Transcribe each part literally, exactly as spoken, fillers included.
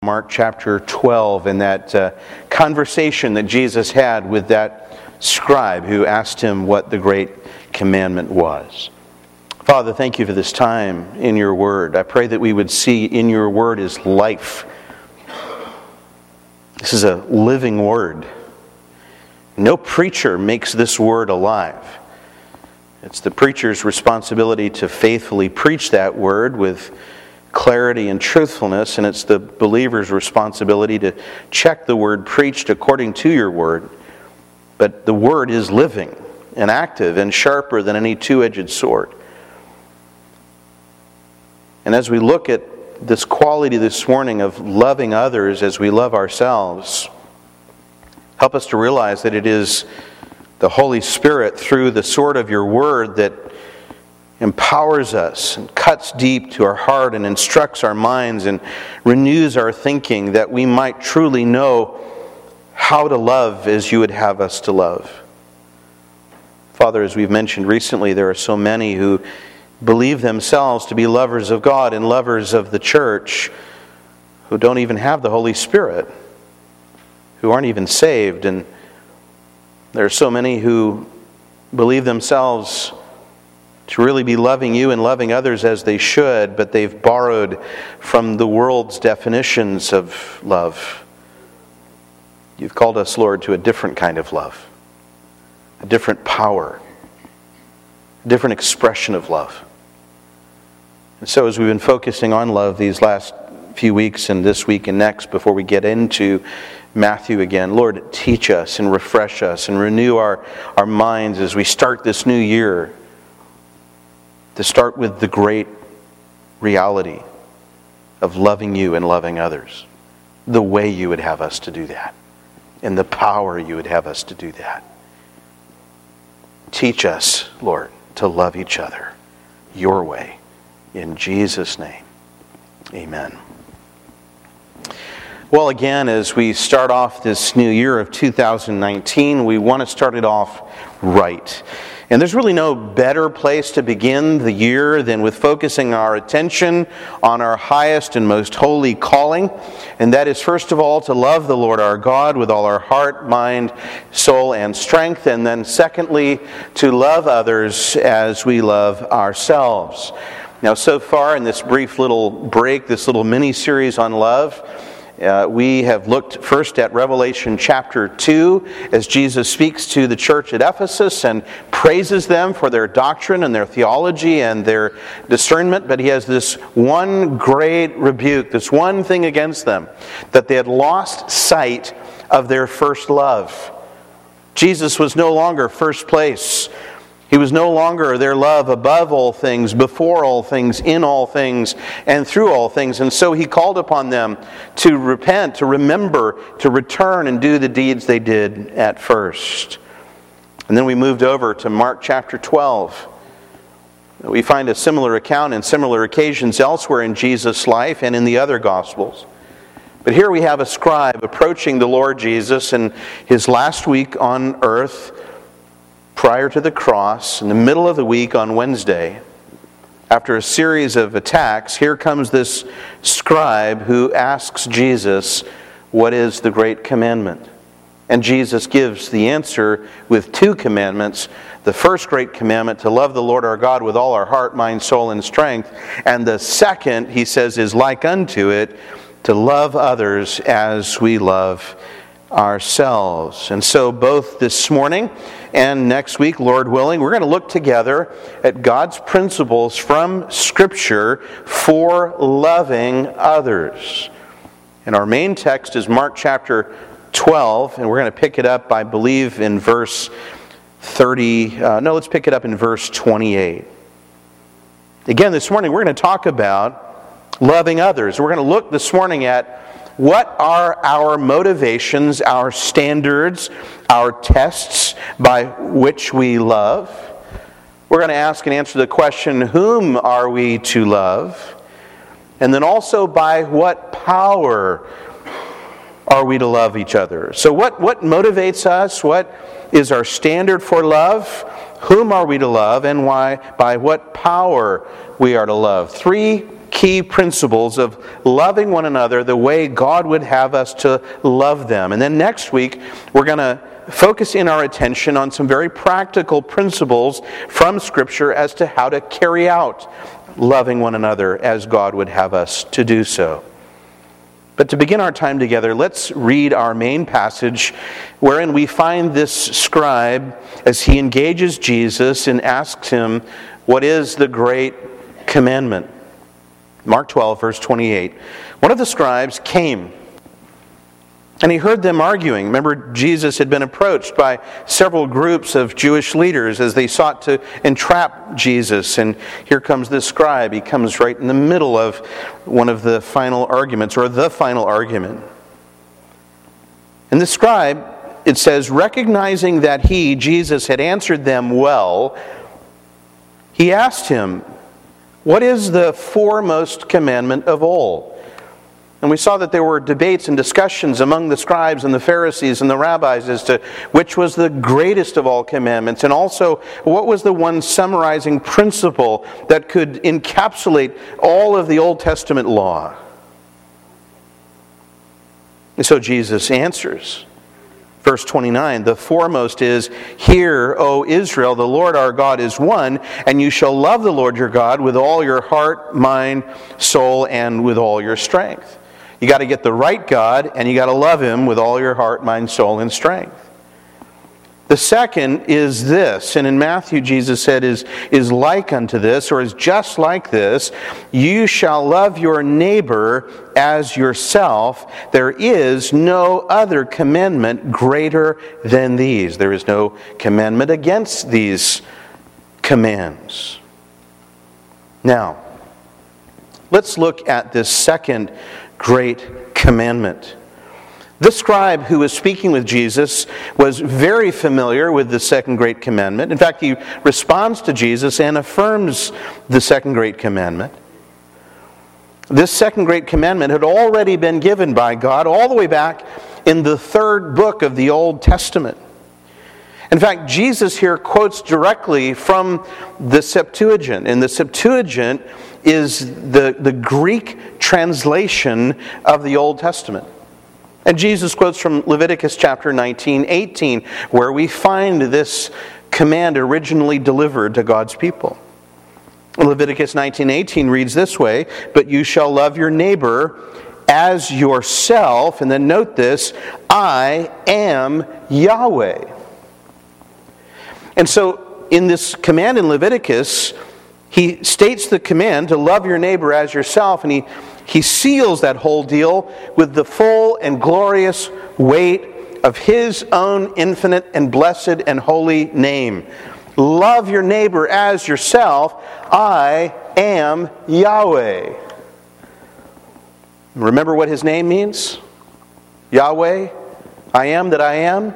Mark chapter twelve and that uh, conversation that Jesus had with that scribe who asked him what the great commandment was. Father, thank you for this time in your word. I pray that we would see in your word is life. This is a living word. No preacher makes this word alive. It's the preacher's responsibility to faithfully preach that word with clarity and truthfulness, and it's the believer's responsibility to check the word preached according to your word. But the word is living and active and sharper than any two-edged sword. And as we look at this quality this morning of loving others as we love ourselves, help us to realize that it is the Holy Spirit through the sword of your word that empowers us and cuts deep to our heart and instructs our minds and renews our thinking that we might truly know how to love as you would have us to love. Father, as we've mentioned recently, there are so many who believe themselves to be lovers of God and lovers of the church who don't even have the Holy Spirit, who aren't even saved. And there are so many who believe themselves to really be loving you and loving others as they should, but they've borrowed from the world's definitions of love. You've called us, Lord, to a different kind of love, a different power, a different expression of love. And so as we've been focusing on love these last few weeks and this week and next before we get into Matthew again, Lord, teach us and refresh us and renew our, our minds as we start this new year, to start with the great reality of loving you and loving others, the way you would have us to do that, and the power you would have us to do that. Teach us, Lord, to love each other your way. In Jesus' name, amen. Well, again, as we start off this new year of two thousand nineteen, we want to start it off right. And there's really no better place to begin the year than with focusing our attention on our highest and most holy calling. And that is, first of all, to love the Lord our God with all our heart, mind, soul, and strength. And then secondly, to love others as we love ourselves. Now, so far in this brief little break, this little mini-series on love, Uh, we have looked first at Revelation chapter two as Jesus speaks to the church at Ephesus and praises them for their doctrine and their theology and their discernment. But he has this one great rebuke, this one thing against them, that they had lost sight of their first love. Jesus was no longer first place. He was no longer their love above all things, before all things, in all things, and through all things. And so he called upon them to repent, to remember, to return and do the deeds they did at first. And then we moved over to Mark chapter twelve. We find a similar account and similar occasions elsewhere in Jesus' life and in the other Gospels. But here we have a scribe approaching the Lord Jesus in his last week on earth, prior to the cross, in the middle of the week on Wednesday. After a series of attacks, here comes this scribe who asks Jesus, what is the great commandment? And Jesus gives the answer with two commandments. The first great commandment, to love the Lord our God with all our heart, mind, soul, and strength. And the second, he says, is like unto it, to love others as we love ourselves. And so both this morning and next week, Lord willing, we're going to look together at God's principles from Scripture for loving others. And our main text is Mark chapter twelve, and we're going to pick it up, I believe, in verse thirty. Uh, no, let's pick it up in verse twenty-eight. Again, this morning we're going to talk about loving others. We're going to look this morning at what are our motivations, our standards, our tests by which we love. We're going to ask and answer the question, whom are we to love? And then also, by what power are we to love each other? So what, what motivates us? What is our standard for love? Whom are we to love? And why? By what power we are to love? Three key principles of loving one another the way God would have us to love them. And then next week, we're going to focus in our attention on some very practical principles from Scripture as to how to carry out loving one another as God would have us to do so. But to begin our time together, let's read our main passage wherein we find this scribe as he engages Jesus and asks him, what is the great commandment? Mark twelve, verse twenty-eight. One of the scribes came, and he heard them arguing. Remember, Jesus had been approached by several groups of Jewish leaders as they sought to entrap Jesus. And here comes this scribe. He comes right in the middle of one of the final arguments, or the final argument. And the scribe, it says, recognizing that he, Jesus, had answered them well, he asked him, what is the foremost commandment of all? And we saw that there were debates and discussions among the scribes and the Pharisees and the rabbis as to which was the greatest of all commandments, and also what was the one summarizing principle that could encapsulate all of the Old Testament law. And so Jesus answers. Verse twenty-nine, the foremost is, hear, O Israel, the Lord our God is one, and you shall love the Lord your God with all your heart, mind, soul, and with all your strength. You got to get the right God, and you got to love Him with all your heart, mind, soul, and strength. The second is this, and in Matthew Jesus said is, is like unto this, or is just like this, you shall love your neighbor as yourself. There is no other commandment greater than these. There is no commandment against these commands. Now, let's look at this second great commandment. The scribe who was speaking with Jesus was very familiar with the second great commandment. In fact, he responds to Jesus and affirms the second great commandment. This second great commandment had already been given by God all the way back in the third book of the Old Testament. In fact, Jesus here quotes directly from the Septuagint. And the Septuagint is the, the Greek translation of the Old Testament. And Jesus quotes from Leviticus chapter nineteen, eighteen, where we find this command originally delivered to God's people. Leviticus nineteen, eighteen reads this way, but you shall love your neighbor as yourself. And then note this, I am Yahweh. And so in this command in Leviticus, he states the command to love your neighbor as yourself, and he He seals that whole deal with the full and glorious weight of His own infinite and blessed and holy name. Love your neighbor as yourself. I am Yahweh. Remember what His name means? Yahweh, I am that I am.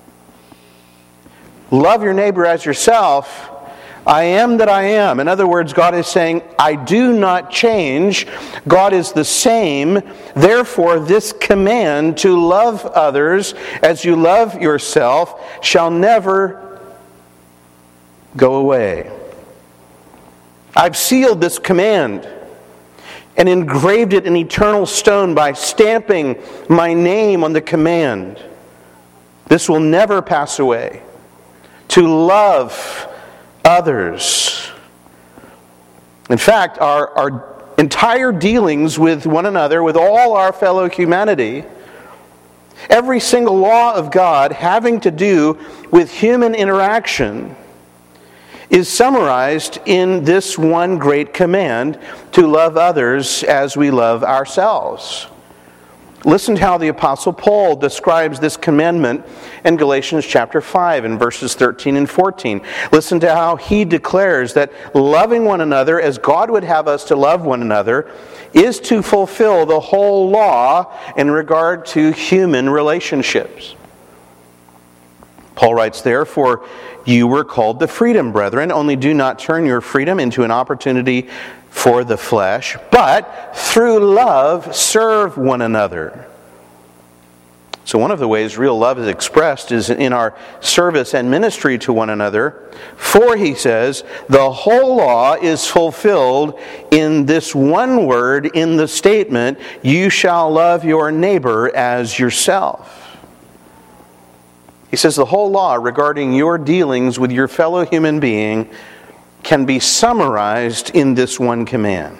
Love your neighbor as yourself. I am that I am. In other words, God is saying, I do not change. God is the same. Therefore, this command to love others as you love yourself shall never go away. I've sealed this command and engraved it in eternal stone by stamping my name on the command. This will never pass away. To love others. In fact, our, our entire dealings with one another, with all our fellow humanity, every single law of God having to do with human interaction is summarized in this one great command to love others as we love ourselves. Listen to how the Apostle Paul describes this commandment in Galatians chapter five in verses thirteen and fourteen. Listen to how he declares that loving one another as God would have us to love one another is to fulfill the whole law in regard to human relationships. Paul writes there, for you were called to freedom, brethren, only do not turn your freedom into an opportunity for the flesh, but through love serve one another. So one of the ways real love is expressed is in our service and ministry to one another. For, he says, the whole law is fulfilled in this one word in the statement, you shall love your neighbor as yourself. He says the whole law regarding your dealings with your fellow human being can be summarized in this one command.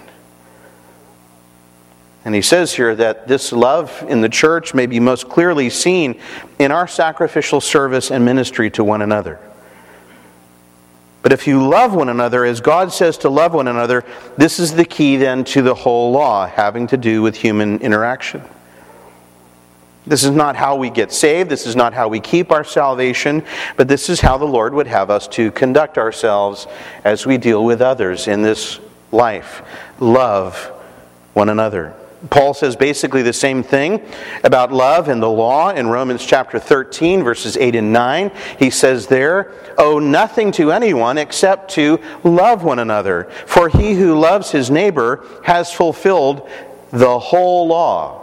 And he says here that this love in the church may be most clearly seen in our sacrificial service and ministry to one another. But if you love one another as God says to love one another, this is the key then to the whole law having to do with human interaction. This is not how we get saved, this is not how we keep our salvation, but this is how the Lord would have us to conduct ourselves as we deal with others in this life. Love one another. Paul says basically the same thing about love and the law in Romans chapter thirteen, verses eight and nine. He says there, owe nothing to anyone except to love one another. For he who loves his neighbor has fulfilled the whole law.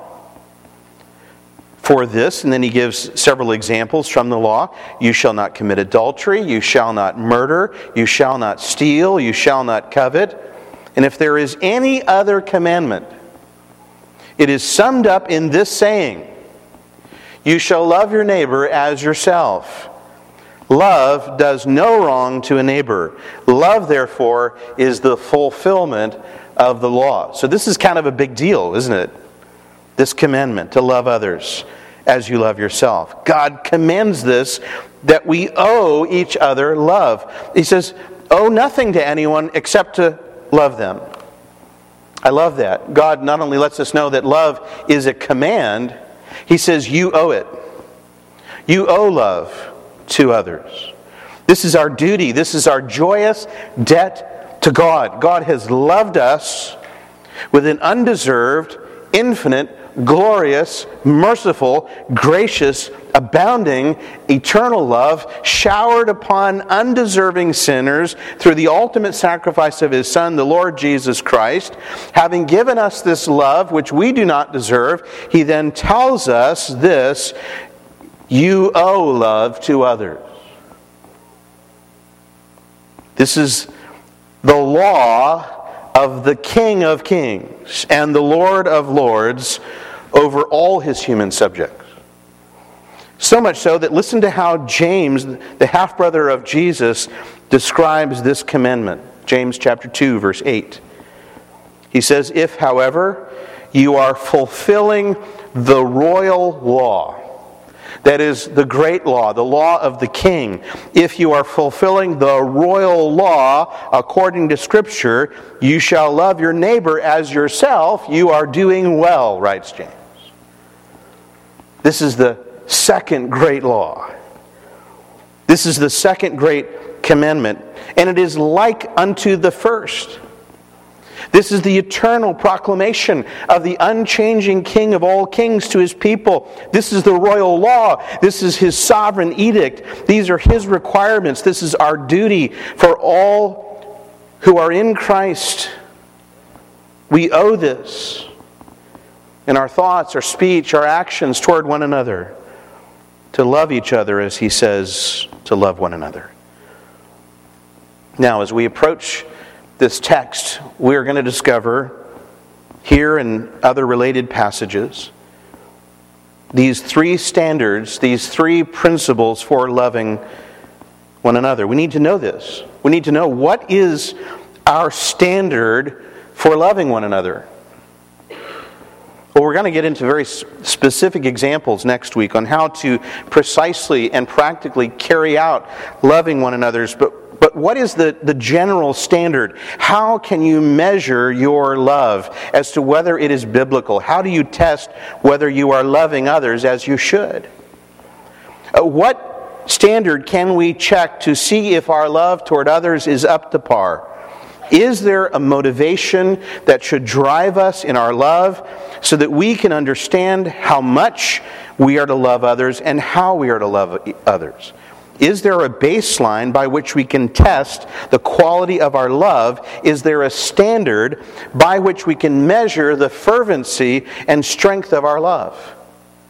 For this, and then he gives several examples from the law. You shall not commit adultery, you shall not murder, you shall not steal, you shall not covet. And if there is any other commandment, it is summed up in this saying, you shall love your neighbor as yourself. Love does no wrong to a neighbor. Love, therefore, is the fulfillment of the law. So this is kind of a big deal, isn't it? This commandment to love others as you love yourself. God commands this, that we owe each other love. He says, owe nothing to anyone except to love them. I love that. God not only lets us know that love is a command, He says you owe it. You owe love to others. This is our duty. This is our joyous debt to God. God has loved us with an undeserved, infinite, glorious, merciful, gracious, abounding, eternal love showered upon undeserving sinners through the ultimate sacrifice of His Son, the Lord Jesus Christ. Having given us this love, which we do not deserve, He then tells us this, you owe love to others. This is the law of the King of Kings and the Lord of Lords over all His human subjects. So much so that listen to how James, the half-brother of Jesus, describes this commandment. James chapter two, verse eight. He says, if, however, you are fulfilling the royal law, that is the great law, the law of the king. If you are fulfilling the royal law according to Scripture, you shall love your neighbor as yourself. You are doing well, writes James. This is the second great law. This is the second great commandment, and it is like unto the first. This is the eternal proclamation of the unchanging King of all kings to His people. This is the royal law. This is His sovereign edict. These are His requirements. This is our duty for all who are in Christ. We owe this in our thoughts, our speech, our actions toward one another, to love each other as He says to love one another. Now, as we approach this text, we are going to discover here and other related passages these three standards, these three principles for loving one another. We need to know this. We need to know what is our standard for loving one another. Well, we're going to get into very specific examples next week on how to precisely and practically carry out loving one another's, but But what is the, the general standard? How can you measure your love as to whether it is biblical? How do you test whether you are loving others as you should? Uh, what standard can we check to see if our love toward others is up to par? Is there a motivation that should drive us in our love so that we can understand how much we are to love others and how we are to love others? Is there a baseline by which we can test the quality of our love? Is there a standard by which we can measure the fervency and strength of our love?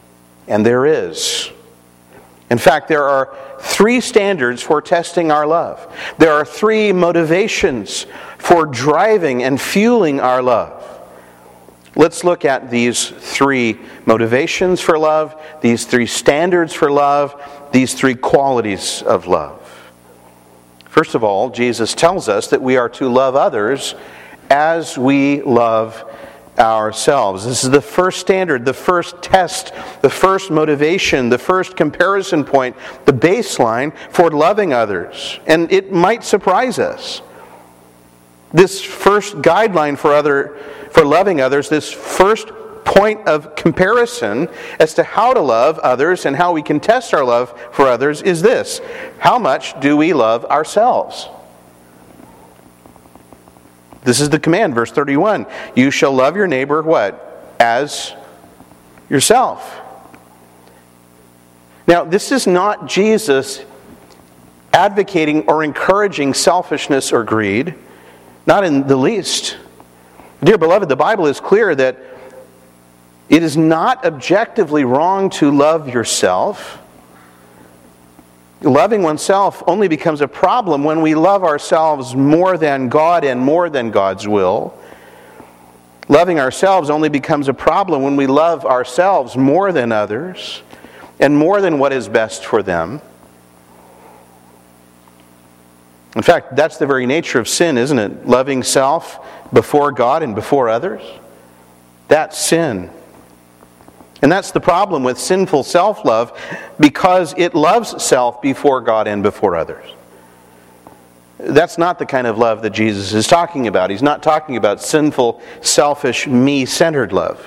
And there is. In fact, there are three standards for testing our love. There are three motivations for driving and fueling our love. Let's look at these three motivations for love, these three standards for love, these three qualities of love. First of all, Jesus tells us that we are to love others as we love ourselves. This is the first standard, the first test, the first motivation, the first comparison point, the baseline for loving others. And it might surprise us. This first guideline for other for loving others, this first point of comparison as to how to love others and how we can test our love for others is this: how much do we love ourselves? This is the command, verse thirty-one. You shall love your neighbor, what? As yourself. Now, this is not Jesus advocating or encouraging selfishness or greed. Not in the least. Dear beloved, the Bible is clear that it is not objectively wrong to love yourself. Loving oneself only becomes a problem when we love ourselves more than God and more than God's will. Loving ourselves only becomes a problem when we love ourselves more than others and more than what is best for them. In fact, that's the very nature of sin, isn't it? Loving self before God and before others. That's sin. And that's the problem with sinful self-love, because it loves self before God and before others. That's not the kind of love that Jesus is talking about. He's not talking about sinful, selfish, me-centered love.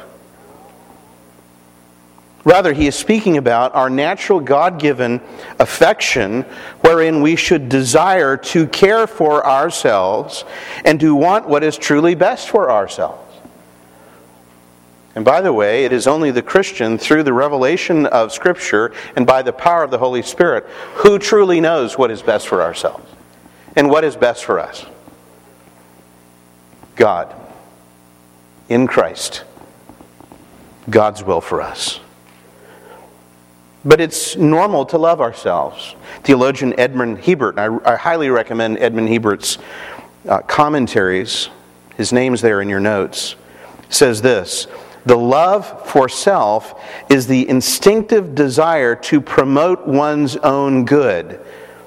Rather, he is speaking about our natural God-given affection, wherein we should desire to care for ourselves and to want what is truly best for ourselves. And by the way, it is only the Christian, through the revelation of Scripture and by the power of the Holy Spirit, who truly knows what is best for ourselves and what is best for us. God, in Christ, God's will for us. But it's normal to love ourselves. Theologian Edmund Hebert, and I, I highly recommend Edmund Hebert's uh, commentaries, his name's there in your notes, says this: the love for self is the instinctive desire to promote one's own good.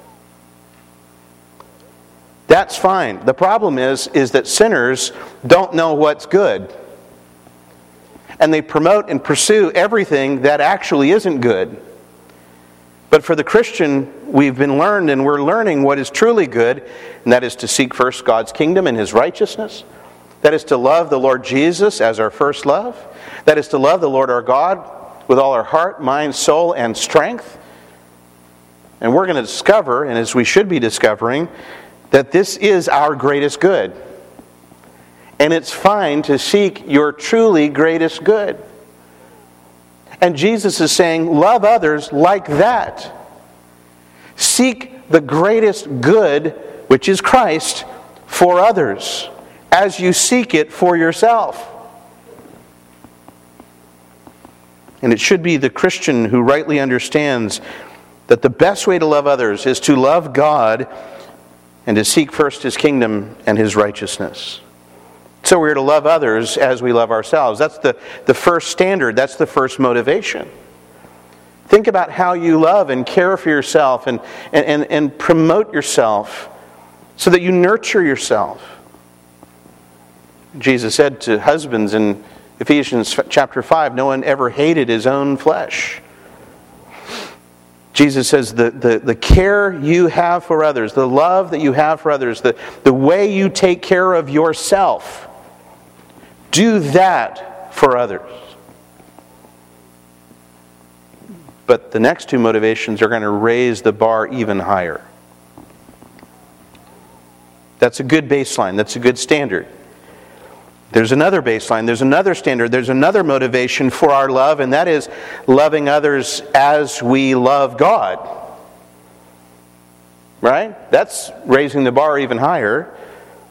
That's fine. The problem is, is that sinners don't know what's good. And they promote and pursue everything that actually isn't good. But for the Christian, we've been learned and we're learning what is truly good, and that is to seek first God's kingdom and His righteousness. That is to love the Lord Jesus as our first love. That is to love the Lord our God with all our heart, mind, soul, and strength. And we're going to discover, and as we should be discovering, that this is our greatest good. And it's fine to seek your truly greatest good. And Jesus is saying, love others like that. Seek the greatest good, which is Christ, for others, as you seek it for yourself. And it should be the Christian who rightly understands that the best way to love others is to love God and to seek first His kingdom and His righteousness. So we're to love others as we love ourselves. That's the, the first standard. That's the first motivation. Think about how you love and care for yourself and, and, and, and promote yourself so that you nurture yourself. Jesus said to husbands in Ephesians chapter five, no one ever hated his own flesh. Jesus says the, the, the care you have for others, the love that you have for others, the, the way you take care of yourself, do that for others. But the next two motivations are going to raise the bar even higher. That's a good baseline. That's a good standard. There's another baseline. There's another standard. There's another motivation for our love, and that is loving others as we love God. Right? That's raising the bar even higher.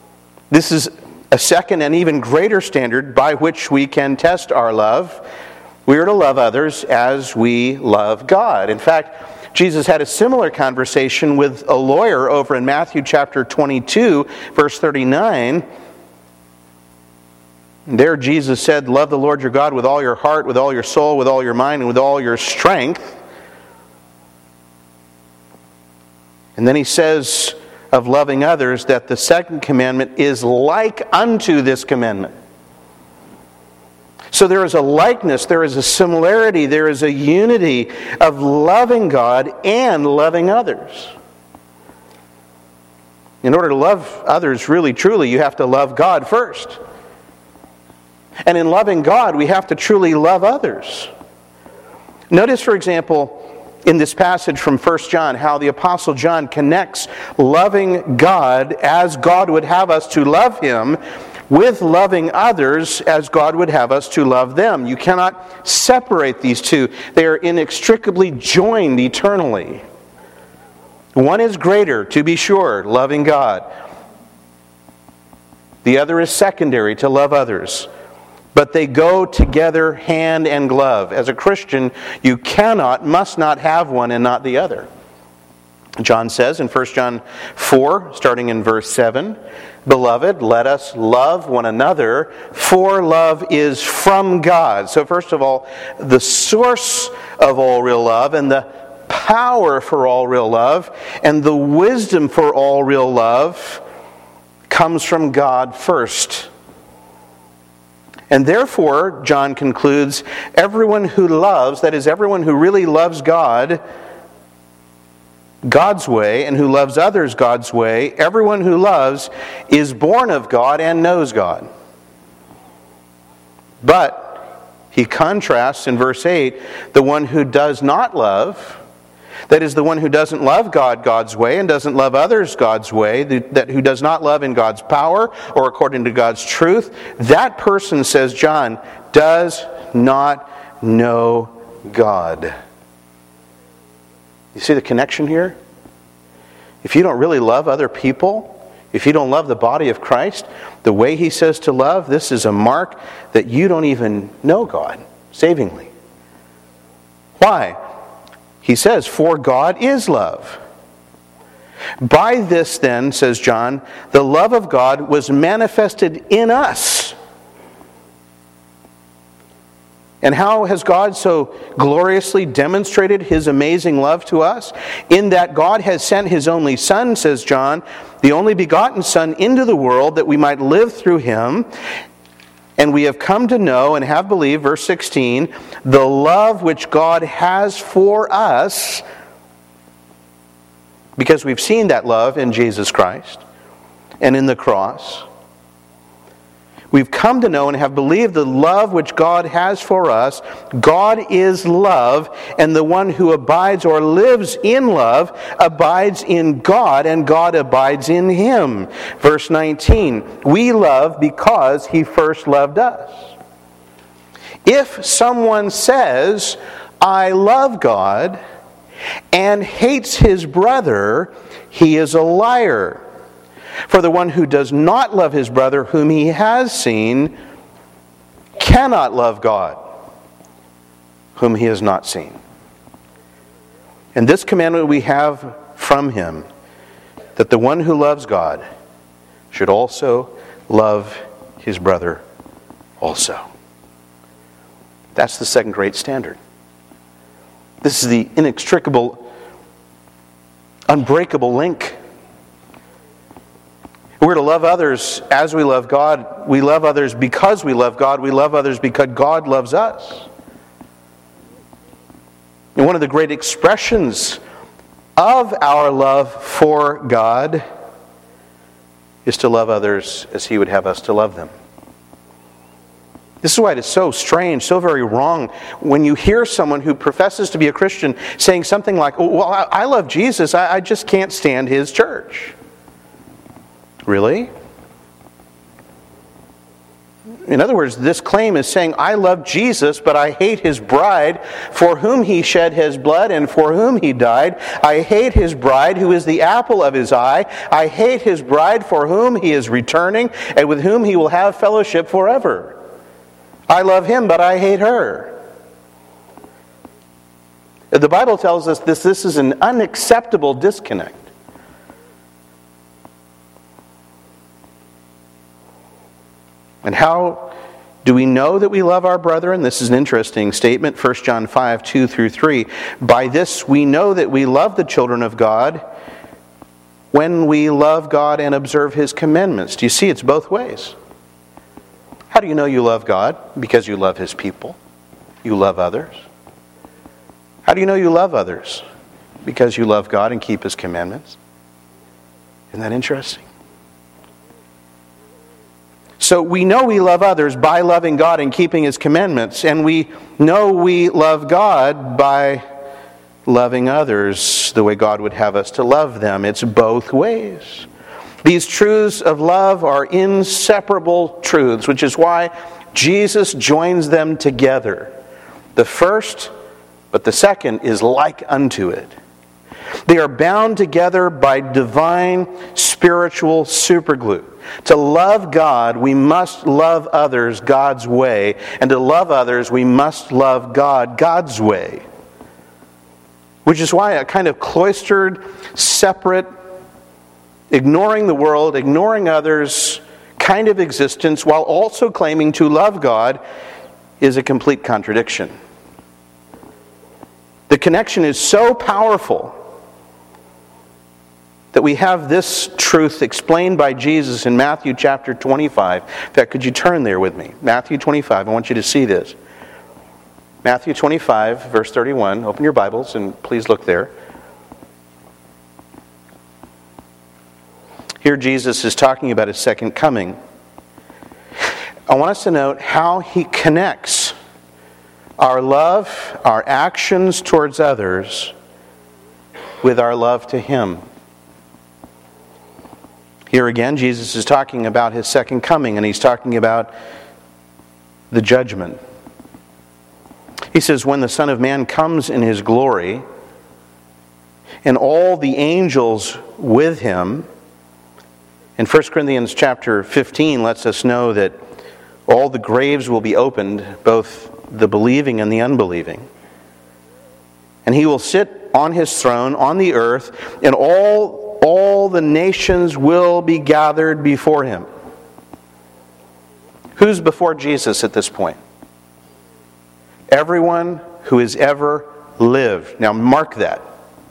This is a second and even greater standard by which we can test our love. We are to love others as we love God. In fact, Jesus had a similar conversation with a lawyer over in Matthew chapter twenty-two, verse thirty-nine. There Jesus said, love the Lord your God with all your heart, with all your soul, with all your mind, and with all your strength. And then he says of loving others that the second commandment is like unto this commandment. So there is a likeness, there is a similarity, there is a unity of loving God and loving others. In order to love others really truly, you have to love God first. And in loving God, we have to truly love others. Notice, for example, in this passage from First John, how the Apostle John connects loving God as God would have us to love Him with loving others as God would have us to love them. You cannot separate these two. They are inextricably joined eternally. One is greater, to be sure, loving God. The other is secondary, to love others. But they go together hand and glove. As a Christian, you cannot, must not have one and not the other. John says in First John four, starting in verse seven, Beloved, let us love one another, for love is from God. So first of all, the source of all real love and the power for all real love and the wisdom for all real love comes from God first. And therefore, John concludes, everyone who loves, that is, everyone who really loves God God's way and who loves others God's way, everyone who loves is born of God and knows God. But he contrasts in verse eight the one who does not love, that is, the one who doesn't love God God's way and doesn't love others God's way, that who does not love in God's power or according to God's truth, that person, says John, does not know God. You see the connection here? If you don't really love other people, if you don't love the body of Christ, the way he says to love, this is a mark that you don't even know God savingly. Why? He says, for God is love. By this then, says John, the love of God was manifested in us. And how has God so gloriously demonstrated His amazing love to us? In that God has sent His only Son, says John, the only begotten Son into the world that we might live through Him. And we have come to know and have believed, verse sixteen, the love which God has for us, because we've seen that love in Jesus Christ and in the cross. We've come to know and have believed the love which God has for us. God is love, and the one who abides or lives in love abides in God, and God abides in him. Verse nineteen, we love because he first loved us. If someone says, I love God, and hates his brother, he is a liar. For the one who does not love his brother whom he has seen cannot love God whom he has not seen. And this commandment we have from him, that the one who loves God should also love his brother also. That's the second great standard. This is the inextricable, unbreakable link. We're to love others as we love God. We love others because we love God. We love others because God loves us. And one of the great expressions of our love for God is to love others as He would have us to love them. This is why it is so strange, so very wrong, when you hear someone who professes to be a Christian saying something like, oh, well, I love Jesus, I just can't stand His church. Really? In other words, this claim is saying, I love Jesus, but I hate His bride, for whom He shed His blood and for whom He died. I hate His bride, who is the apple of His eye. I hate His bride, for whom He is returning, and with whom He will have fellowship forever. I love Him, but I hate her. The Bible tells us this, this is an unacceptable disconnect. And how do we know that we love our brethren? This is an interesting statement, First John five, two through three. By this we know that we love the children of God, when we love God and observe His commandments. Do you see, it's both ways. How do you know you love God? Because you love His people. You love others. How do you know you love others? Because you love God and keep His commandments. Isn't that interesting? So we know we love others by loving God and keeping His commandments, and we know we love God by loving others the way God would have us to love them. It's both ways. These truths of love are inseparable truths, which is why Jesus joins them together. The first, but the second, is like unto it. They are bound together by divine spiritual superglue. To love God, we must love others God's way. And to love others, we must love God God's way. Which is why a kind of cloistered, separate, ignoring the world, ignoring others kind of existence while also claiming to love God is a complete contradiction. The connection is so powerful that we have this truth explained by Jesus in Matthew chapter twenty-five. In fact, could you turn there with me? Matthew twenty-five, I want you to see this. Matthew twenty-five, verse thirty-one. Open your Bibles and please look there. Here Jesus is talking about His second coming. I want us to note how He connects our love, our actions towards others, with our love to Him. Here again, Jesus is talking about His second coming, and He's talking about the judgment. He says, when the Son of Man comes in His glory, and all the angels with Him, and First Corinthians chapter fifteen lets us know that all the graves will be opened, both the believing and the unbelieving. And He will sit on His throne on the earth, and all All the nations will be gathered before Him. Who's before Jesus at this point? Everyone who has ever lived. Now mark that.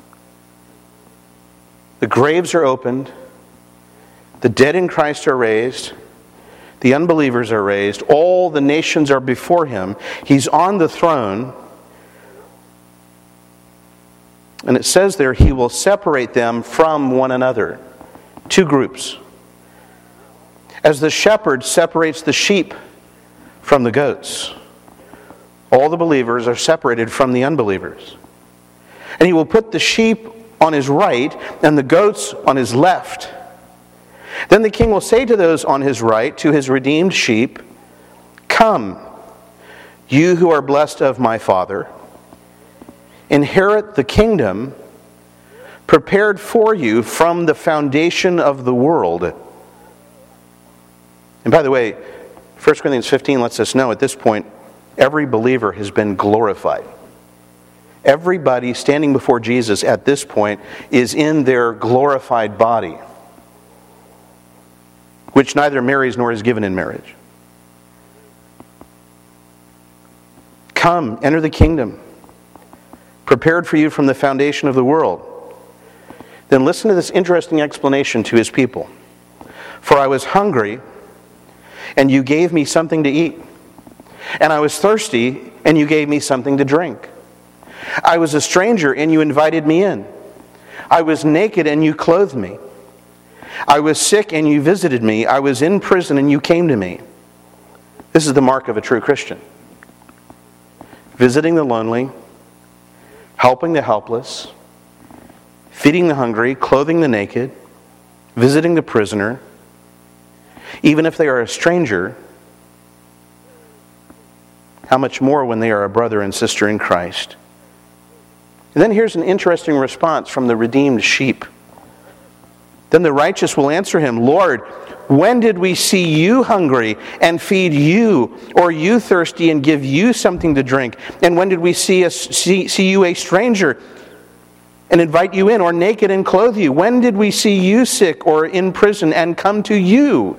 The graves are opened. The dead in Christ are raised. The unbelievers are raised. All the nations are before Him. He's on the throne. And it says there, He will separate them from one another. Two groups. As the shepherd separates the sheep from the goats, all the believers are separated from the unbelievers. And He will put the sheep on His right and the goats on His left. Then the King will say to those on His right, to His redeemed sheep, "Come, you who are blessed of my Father, inherit the kingdom prepared for you from the foundation of the world." And by the way, First Corinthians fifteen lets us know at this point, every believer has been glorified. Everybody standing before Jesus at this point is in their glorified body, which neither marries nor is given in marriage. Come, enter the kingdom prepared for you from the foundation of the world. Then listen to this interesting explanation to His people. For I was hungry, and you gave me something to eat. And I was thirsty, and you gave me something to drink. I was a stranger, and you invited me in. I was naked, and you clothed me. I was sick, and you visited me. I was in prison, and you came to me. This is the mark of a true Christian. Visiting the lonely, helping the helpless, feeding the hungry, clothing the naked, visiting the prisoner, even if they are a stranger, how much more when they are a brother and sister in Christ? And then here's an interesting response from the redeemed sheep. Then the righteous will answer him, Lord, when did we see you hungry and feed you, or you thirsty and give you something to drink? And when did we see, us, see, see you a stranger and invite you in, or naked and clothe you? When did we see you sick or in prison and come to you?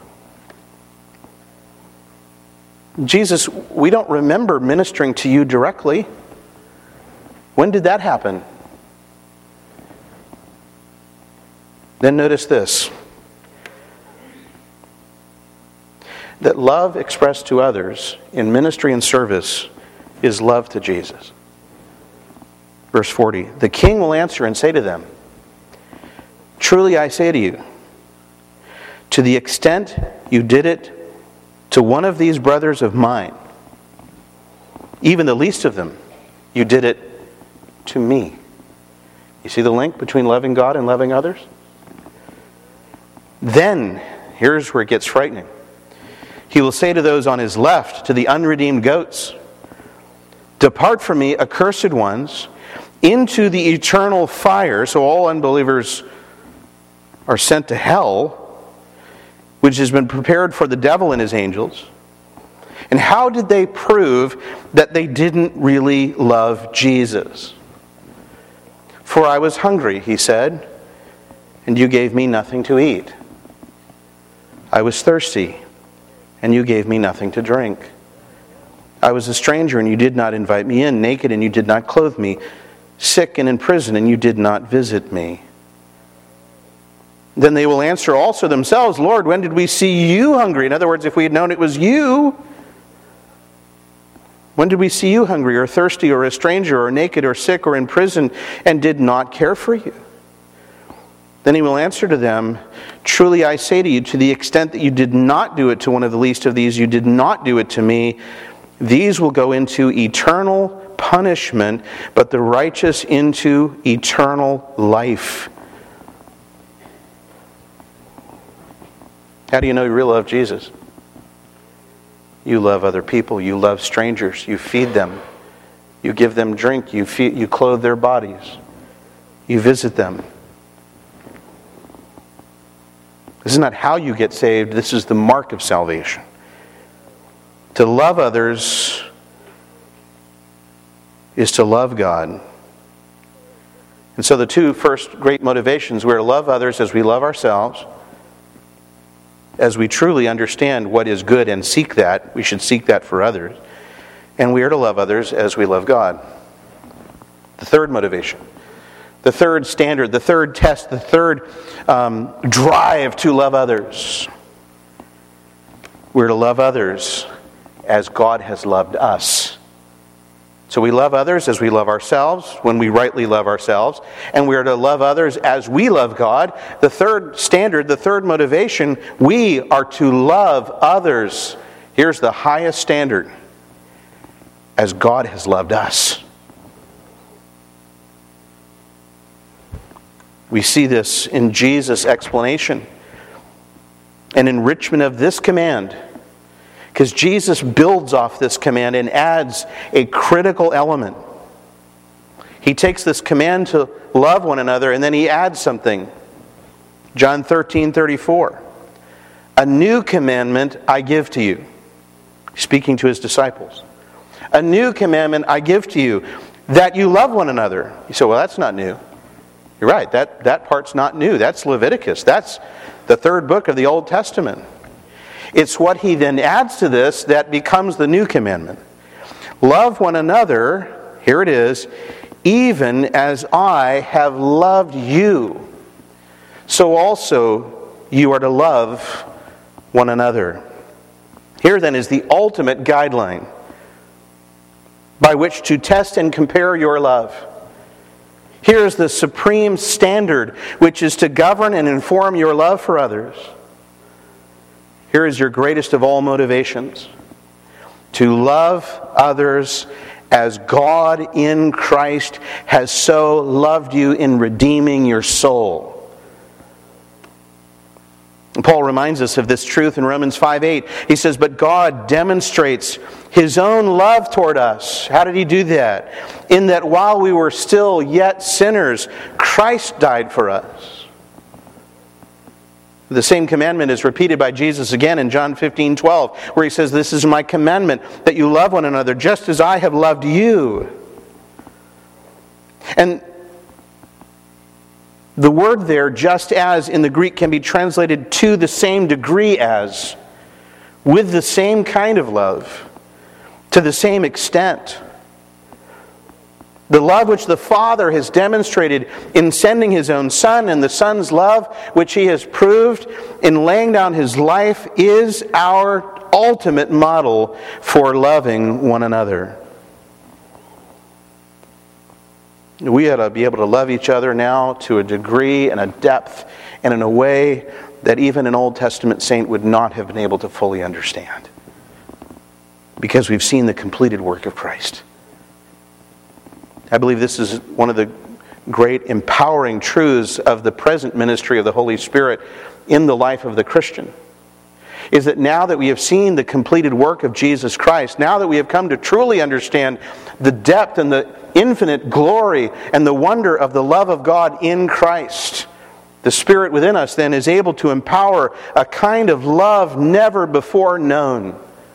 Jesus, we don't remember ministering to you directly. When did that happen? Then notice this, that love expressed to others in ministry and service is love to Jesus. Verse forty, the king will answer and say to them, truly I say to you, to the extent you did it to one of these brothers of mine, even the least of them, you did it to me. You see the link between loving God and loving others? Then, here's where it gets frightening. He will say to those on his left, to the unredeemed goats, depart from me, accursed ones, into the eternal fire. So all unbelievers are sent to hell, which has been prepared for the devil and his angels. And how did they prove that they didn't really love Jesus? For I was hungry, he said, and you gave me nothing to eat. I was thirsty, and you gave me nothing to drink. I was a stranger, and you did not invite me in, naked, and you did not clothe me, sick and in prison, and you did not visit me. Then they will answer also themselves, Lord, when did we see you hungry? In other words, if we had known it was you, when did we see you hungry or thirsty or a stranger or naked or sick or in prison and did not care for you? Then he will answer to them, truly I say to you, to the extent that you did not do it to one of the least of these, you did not do it to me. These will go into eternal punishment, but the righteous into eternal life. How do you know you really love Jesus? You love other people. You love strangers. You feed them. You give them drink. You feed, you clothe their bodies. You visit them. This is not how you get saved. This is the mark of salvation. To love others is to love God. And so the two first great motivations, we're to love others as we love ourselves. As we truly understand what is good and seek that, we should seek that for others. And we are to love others as we love God. The third motivation, the third standard, the third test, the third um, drive to love others. We're to love others as God has loved us. So we love others as we love ourselves, when we rightly love ourselves, and we are to love others as we love God. The third standard, the third motivation, we are to love others. Here's the highest standard, as God has loved us. We see this in Jesus' explanation, an enrichment of this command. Because Jesus builds off this command and adds a critical element. He takes this command to love one another and then he adds something. John thirteen thirty-four. A new commandment I give to you. Speaking to his disciples. A new commandment I give to you, that you love one another. You say, well, that's not new. You're right, that, that part's not new. That's Leviticus. That's the third book of the Old Testament. It's what he then adds to this that becomes the new commandment. Love one another, here it is, even as I have loved you. So also you are to love one another. Here then is the ultimate guideline by which to test and compare your love. Here is the supreme standard which is to govern and inform your love for others. Here is your greatest of all motivations. To love others as God in Christ has so loved you in redeeming your soul. And Paul reminds us of this truth in Romans five eight. He says, but God demonstrates His own love toward us. How did He do that? In that while we were still yet sinners, Christ died for us. The same commandment is repeated by Jesus again in John fifteen twelve, where he says, "This is my commandment, that you love one another just as I have loved you." And the word there, "just as," in the Greek can be translated "to the same degree as," with the same kind of love, to the same extent. The love which the Father has demonstrated in sending His own Son, and the Son's love which He has proved in laying down His life, is our ultimate model for loving one another. We ought to be able to love each other now to a degree and a depth and in a way that even an Old Testament saint would not have been able to fully understand, because we've seen the completed work of Christ. I believe this is one of the great empowering truths of the present ministry of the Holy Spirit in the life of the Christian, is that now that we have seen the completed work of Jesus Christ, now that we have come to truly understand the depth and the infinite glory and the wonder of the love of God in Christ, the Spirit within us then is able to empower a kind of love never before known.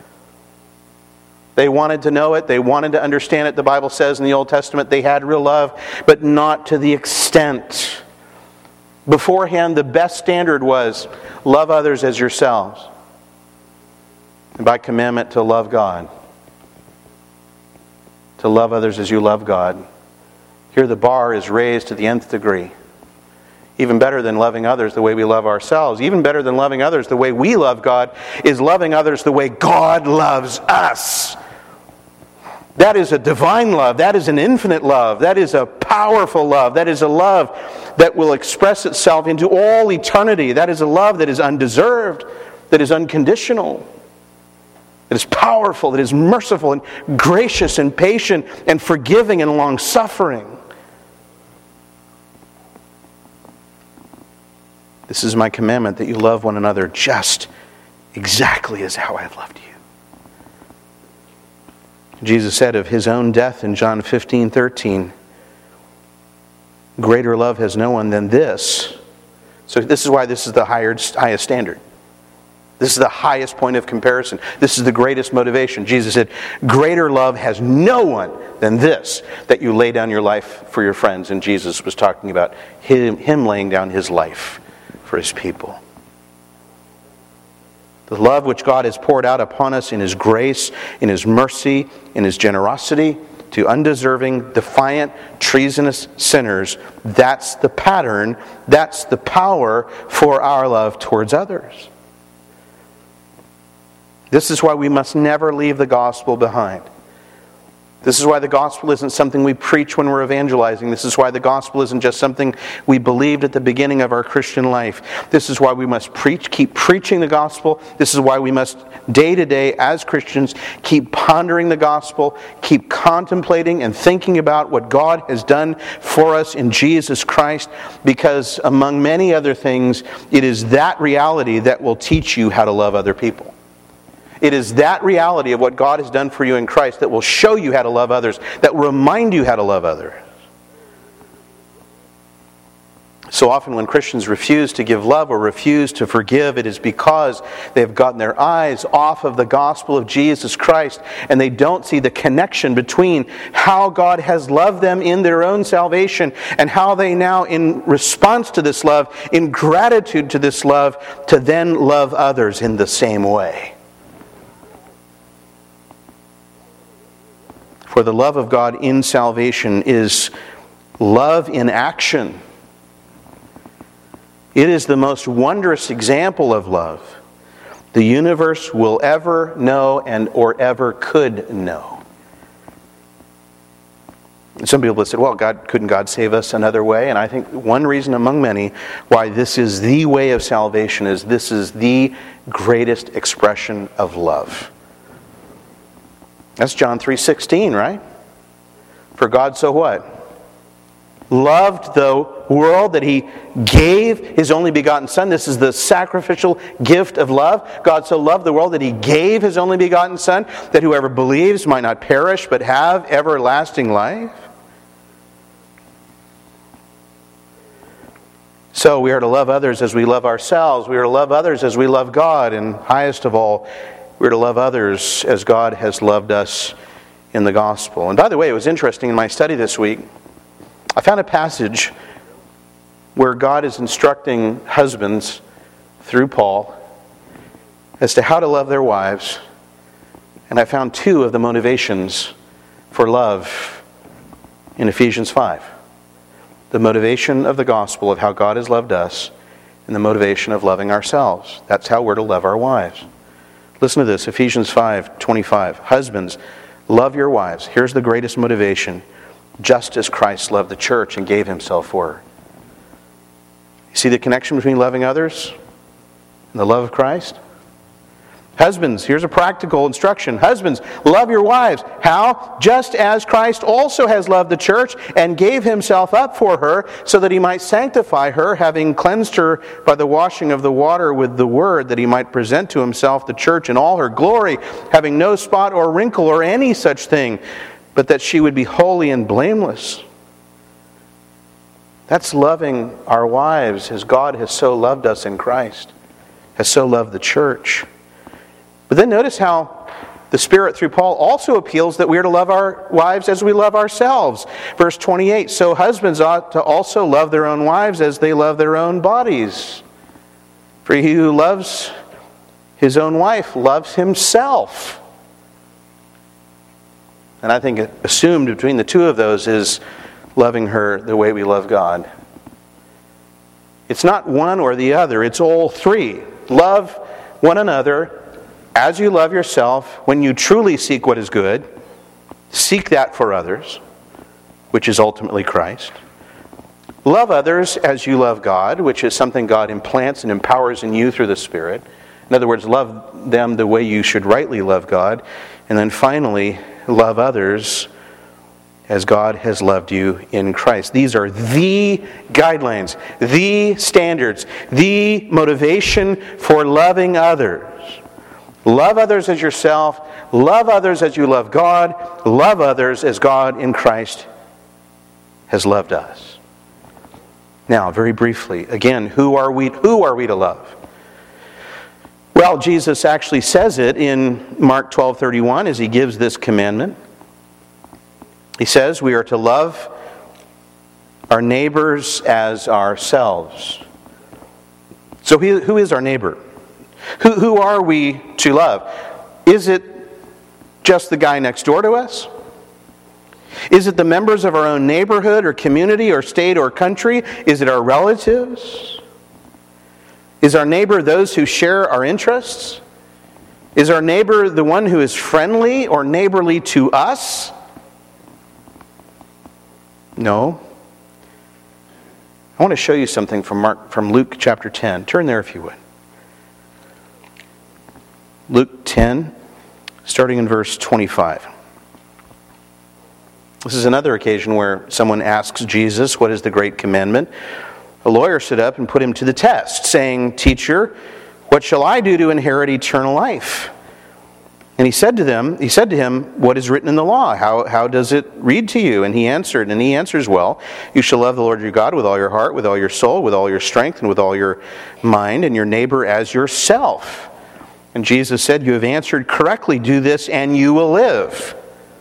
They wanted to know it. They wanted to understand it. The Bible says in the Old Testament they had real love, but not to the extent. Beforehand, the best standard was love others as yourselves. And by commandment, to love God. To love others as you love God. Here the bar is raised to the nth degree. Even better than loving others the way we love ourselves, even better than loving others the way we love God, is loving others the way God loves us. That is a divine love. That is an infinite love. That is a powerful love. That is a love that will express itself into all eternity. That is a love that is undeserved, that is unconditional, that is powerful, that is merciful and gracious and patient and forgiving and long-suffering. This is my commandment, that you love one another just exactly as how I have loved you. Jesus said of His own death in John fifteen thirteen, "Greater love has no one than this." So this is why this is the highest, highest standard. This is the highest point of comparison. This is the greatest motivation. Jesus said, "Greater love has no one than this, that you lay down your life for your friends." And Jesus was talking about him, him laying down His life for His people. The love which God has poured out upon us in His grace, in His mercy, in His generosity, to undeserving, defiant, treasonous sinners, that's the pattern, that's the power for our love towards others. This is why we must never leave the gospel behind. This is why the gospel isn't something we preach when we're evangelizing. This is why the gospel isn't just something we believed at the beginning of our Christian life. This is why we must preach, keep preaching the gospel. This is why we must, day to day as Christians, keep pondering the gospel, keep contemplating and thinking about what God has done for us in Jesus Christ, because among many other things, it is that reality that will teach you how to love other people. It is that reality of what God has done for you in Christ that will show you how to love others, that will remind you how to love others. So often when Christians refuse to give love or refuse to forgive, it is because they have gotten their eyes off of the gospel of Jesus Christ, and they don't see the connection between how God has loved them in their own salvation and how they now, in response to this love, in gratitude to this love, to then love others in the same way. For the love of God in salvation is love in action. It is the most wondrous example of love the universe will ever know and or ever could know. Some people have said, well, God, couldn't God save us another way? And I think one reason among many why this is the way of salvation is this is the greatest expression of love. That's John three sixteen, right? For God so what? Loved the world that He gave His only begotten Son. This is the sacrificial gift of love. God so loved the world that He gave His only begotten Son, that whoever believes might not perish but have everlasting life. So we are to love others as we love ourselves. We are to love others as we love God. And highest of all, we are to love others as God has loved us in the gospel. And by the way, it was interesting in my study this week, I found a passage where God is instructing husbands through Paul as to how to love their wives. And I found two of the motivations for love in Ephesians five. The motivation of the gospel of how God has loved us and the motivation of loving ourselves. That's how we're to love our wives. Listen to this, Ephesians five twenty-five. Husbands, love your wives. Here's the greatest motivation. Just as Christ loved the church and gave himself for her. You see the connection between loving others and the love of Christ? Husbands, here's a practical instruction. Husbands, love your wives. How? Just as Christ also has loved the church and gave himself up for her, so that he might sanctify her, having cleansed her by the washing of the water with the word, that he might present to himself the church in all her glory, having no spot or wrinkle or any such thing, but that she would be holy and blameless. That's loving our wives as God has so loved us in Christ, has so loved the church. But then notice how the Spirit through Paul also appeals that we are to love our wives as we love ourselves. Verse twenty-eight, so husbands ought to also love their own wives as they love their own bodies. For he who loves his own wife loves himself. And I think assumed between the two of those is loving her the way we love God. It's not one or the other, it's all three. Love one another as you love yourself, when you truly seek what is good. Seek that for others, which is ultimately Christ. Love others as you love God, which is something God implants and empowers in you through the Spirit. In other words, love them the way you should rightly love God. And then finally, love others as God has loved you in Christ. These are the guidelines, the standards, the motivation for loving others. Love others as yourself. Love others as you love God. Love others as God in Christ has loved us. Now, very briefly, again, who are we, who are we to love? Well, Jesus actually says it in Mark twelve thirty-one as he gives this commandment. He says we are to love our neighbors as ourselves. So who is our neighbor? Who, who are we to love? Is it just the guy next door to us? Is it the members of our own neighborhood or community or state or country? Is it our relatives? Is our neighbor those who share our interests? Is our neighbor the one who is friendly or neighborly to us? No. I want to show you something from Mark, from Luke chapter ten. Turn there if you would. Luke ten, starting in verse twenty-five. This is another occasion where someone asks Jesus, what is the great commandment? A lawyer stood up and put him to the test, saying, Teacher, what shall I do to inherit eternal life? And he said to them, he said to him, what is written in the law? How, how does it read to you? And he answered, and he answers well, you shall love the Lord your God with all your heart, with all your soul, with all your strength, and with all your mind, and your neighbor as yourself. And Jesus said, you have answered correctly. Do this and you will live.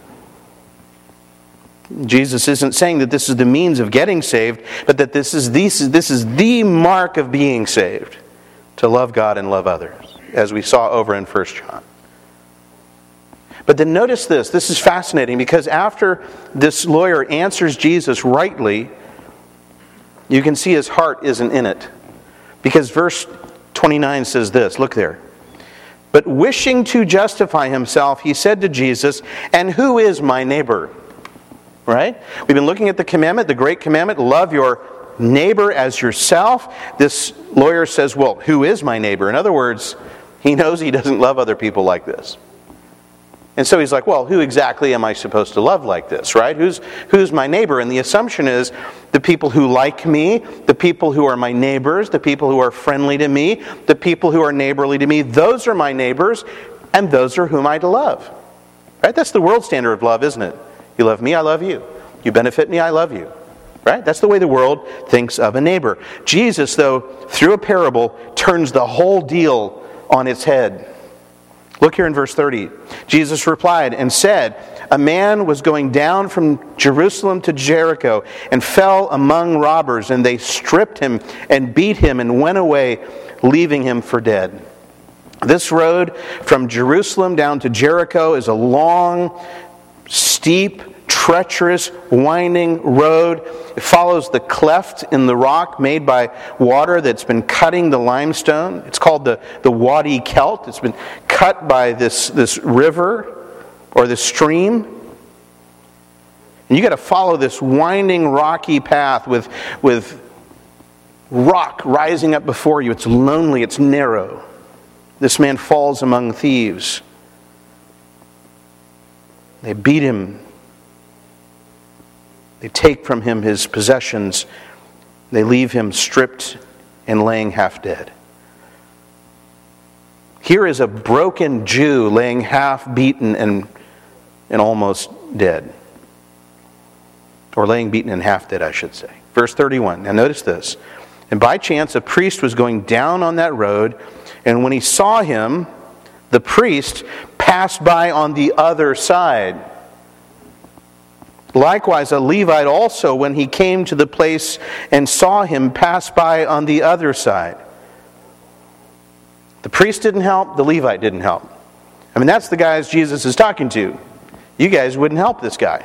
Jesus isn't saying that this is the means of getting saved, but that this is, this is, this is the mark of being saved. To love God and love others, as we saw over in First John. But then notice this. This is fascinating because after this lawyer answers Jesus rightly, you can see his heart isn't in it. Because verse twenty-nine says this. Look there. But wishing to justify himself, he said to Jesus, and who is my neighbor? Right? We've been looking at the commandment, the great commandment, love your neighbor as yourself. This lawyer says, well, who is my neighbor? In other words, he knows he doesn't love other people like this. And so he's like, well, who exactly am I supposed to love like this, right? Who's who's my neighbor? And the assumption is the people who like me, the people who are my neighbors, the people who are friendly to me, the people who are neighborly to me, those are my neighbors, and those are whom I to love. Right? That's the world standard of love, isn't it? You love me, I love you. You benefit me, I love you. Right? That's the way the world thinks of a neighbor. Jesus, though, through a parable, turns the whole deal on its head. Look here in verse thirty. Jesus replied and said, "A man was going down from Jerusalem to Jericho and fell among robbers, and they stripped him and beat him and went away, leaving him for dead." This road from Jerusalem down to Jericho is a long, steep, treacherous, winding road. It follows the cleft in the rock made by water that's been cutting the limestone. It's called the, the Wadi Kelt. It's been cut by this, this river or this stream. And you got to follow this winding, rocky path with, with rock rising up before you. It's lonely, it's narrow. This man falls among thieves. They beat him. They take from him his possessions. They leave him stripped and laying half dead. Here is a broken Jew laying half beaten and, and almost dead. Or laying beaten and half dead, I should say. Verse thirty-one. Now notice this. And by chance a priest was going down on that road, and when he saw him, the priest passed by on the other side. Likewise, a Levite also, when he came to the place and saw him, passed by on the other side. The priest didn't help, the Levite didn't help. I mean, that's the guys Jesus is talking to. You guys wouldn't help this guy.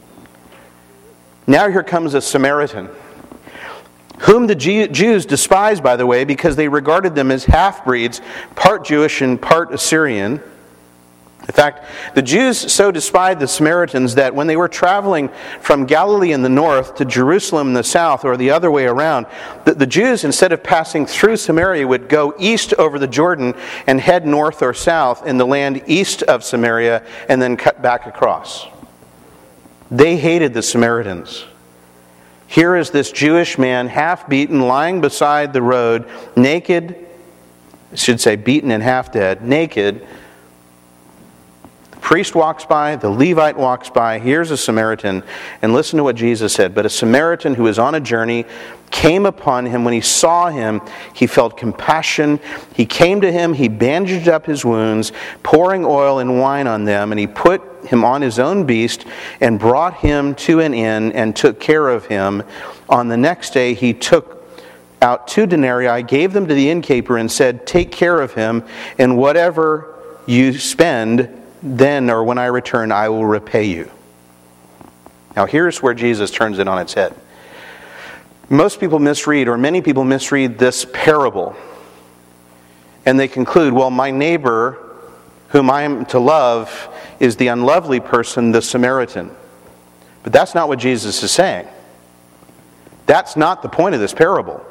Now here comes a Samaritan, whom the Jews despised, by the way, because they regarded them as half-breeds, part Jewish and part Assyrian. In fact, the Jews so despised the Samaritans that when they were traveling from Galilee in the north to Jerusalem in the south, or the other way around, the, the Jews, instead of passing through Samaria, would go east over the Jordan and head north or south in the land east of Samaria and then cut back across. They hated the Samaritans. Here is this Jewish man, half-beaten, lying beside the road, naked, I should say beaten and half-dead, naked. The priest walks by, the Levite walks by, here's a Samaritan, and listen to what Jesus said. But a Samaritan who was on a journey came upon him. When he saw him, he felt compassion. He came to him, he bandaged up his wounds, pouring oil and wine on them, and he put him on his own beast and brought him to an inn and took care of him. On the next day he took out two denarii, gave them to the innkeeper, and said, "Take care of him, and whatever you spend, then or when I return, I will repay you." Now here's where Jesus turns it on its head. Most people misread, or many people misread this parable, and they conclude, well, my neighbor whom I am to love is the unlovely person, the Samaritan. But that's not what Jesus is saying. That's not the point of this parable.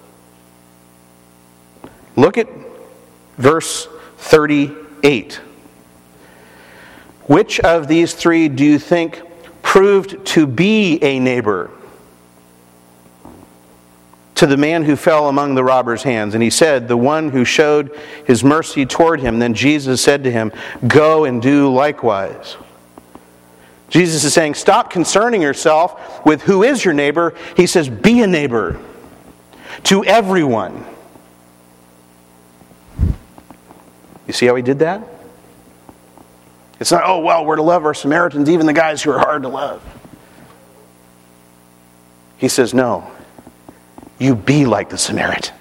Look at verse thirty-eight. Which of these three do you think proved to be a neighbor to the man who fell among the robbers' hands? And he said, "The one who showed his mercy toward him." Then Jesus said to him, "Go and do likewise." Jesus is saying, stop concerning yourself with who is your neighbor. He says, be a neighbor to everyone. You see how he did that? It's not, oh, well, we're to love our Samaritans, even the guys who are hard to love. He says, no. You be like the Samaritan.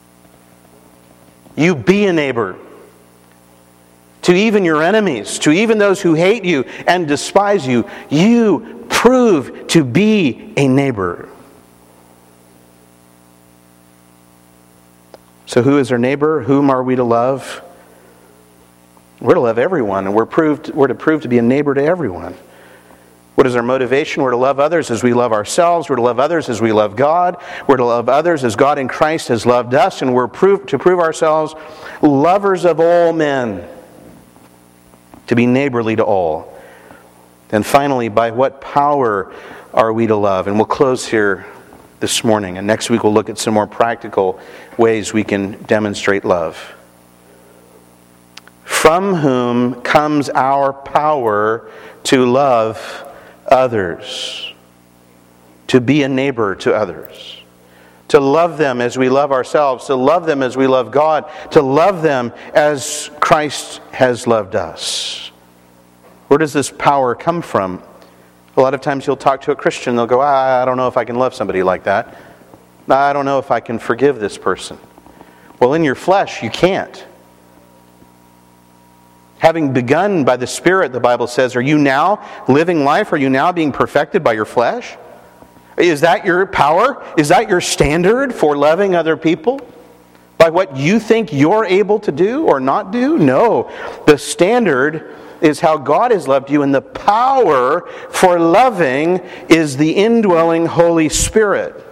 You be a neighbor to even your enemies, to even those who hate you and despise you. You prove to be a neighbor. So who is our neighbor? Whom are we to love? We're to love everyone, and we're proved we're to prove to be a neighbor to everyone. What is our motivation? We're to love others as we love ourselves. We're to love others as we love God. We're to love others as God in Christ has loved us. And we're prove, to prove ourselves lovers of all men, to be neighborly to all. And finally, by what power are we to love? And we'll close here this morning. And next week we'll look at some more practical ways we can demonstrate love. From whom comes our power to love others. to be a neighbor to others, to love them as we love ourselves, to love them as we love God, to love them as Christ has loved us. Where does this power come from? A lot of times you'll talk to a Christian, they'll go, I don't know if I can love somebody like that. I don't know if I can forgive this person. Well, in your flesh, you can't. Having begun by the Spirit, the Bible says, are you now living life? Are you now being perfected by your flesh? Is that your power? Is that your standard for loving other people? By what you think you're able to do or not do? No. The standard is how God has loved you, and the power for loving is the indwelling Holy Spirit.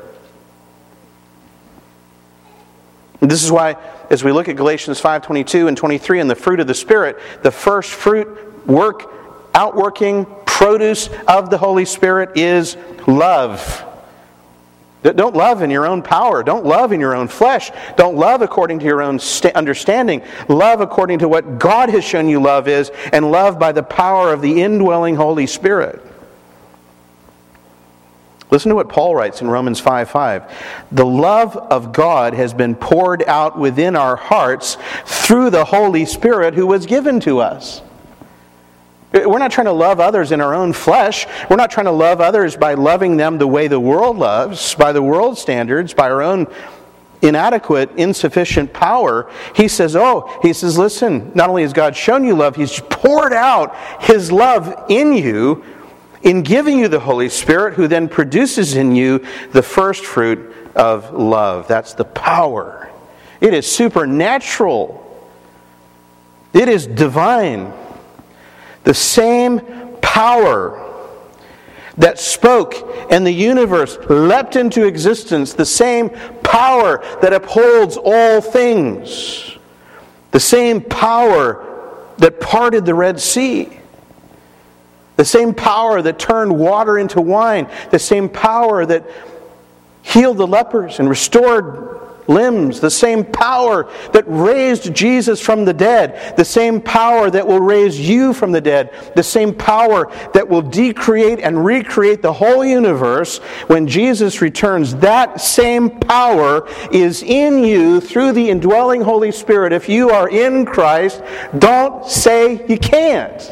This is why, as we look at Galatians five twenty-two and twenty-three and the fruit of the Spirit, the first fruit, work, outworking, produce of the Holy Spirit is love. Don't love in your own power. Don't love in your own flesh. Don't love according to your own st- understanding. Love according to what God has shown you love is, and love by the power of the indwelling Holy Spirit. Listen to what Paul writes in Romans five five. The love of God has been poured out within our hearts through the Holy Spirit who was given to us. We're not trying to love others in our own flesh. We're not trying to love others by loving them the way the world loves, by the world's standards, by our own inadequate, insufficient power. He says, oh, he says, listen, not only has God shown you love, He's poured out His love in you in giving you the Holy Spirit, who then produces in you the first fruit of love. That's the power. It is supernatural. It is divine. The same power that spoke and the universe leapt into existence, the same power that upholds all things, the same power that parted the Red Sea, the same power that turned water into wine, the same power that healed the lepers and restored limbs, the same power that raised Jesus from the dead, the same power that will raise you from the dead, the same power that will decreate and recreate the whole universe when Jesus returns. That same power is in you through the indwelling Holy Spirit. If you are in Christ, don't say you can't.